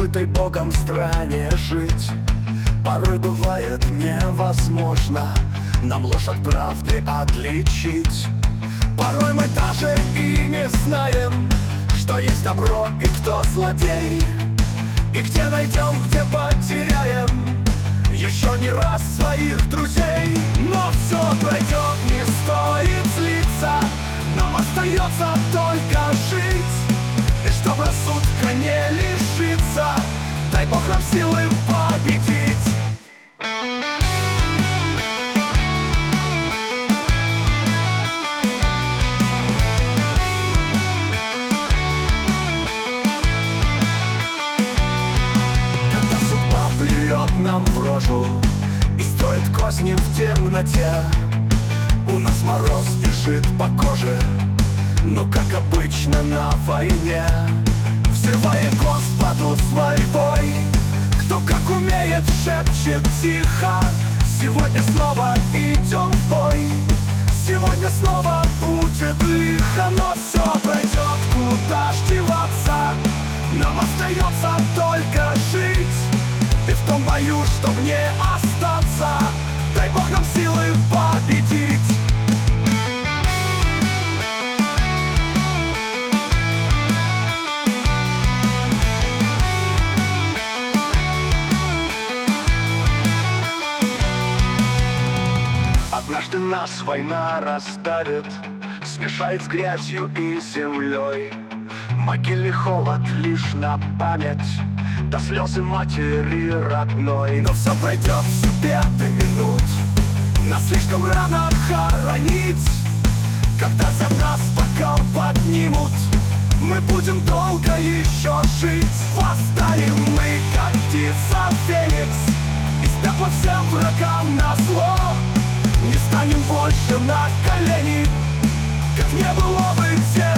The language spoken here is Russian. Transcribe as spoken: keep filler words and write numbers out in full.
забытой Богом стране жить. Порой бывает невозможно нам ложь от правды отличить. Порой мы даже и не знаем, что есть добро и кто злодей. И где найдем, где потеряем еще не раз своих друзей. Но все пройдет, не стоит злиться, нам остается только жить. И чтоб рассудка не лишиться, дай Бог нам силы победить. Когда судьба плюет нам в рожу и строит козни в темноте, у нас мороз бежит по коже, но как обычно на войне. Взывая Господу с мольбой, кто как умеет шепчет тихо: сегодня снова идем в бой, сегодня снова будет лихо. Но все пройдет, куда ж деваться, нам остается только жить. И в том бою, чтоб не остаться, дай Бог нам силы победить. Однажды нас война раздавит, смешает с грязью и землей. Могильный холод лишь на память, до слезы матери родной. Но все пройдет, все беды минут, нас слишком рано хоронить. Когда за нас бокал поднимут, мы будем долго еще жить. Восстанем мы, как птица феникс, из пепла всем врагам назло. Не станем больше на колени, как не было бы где.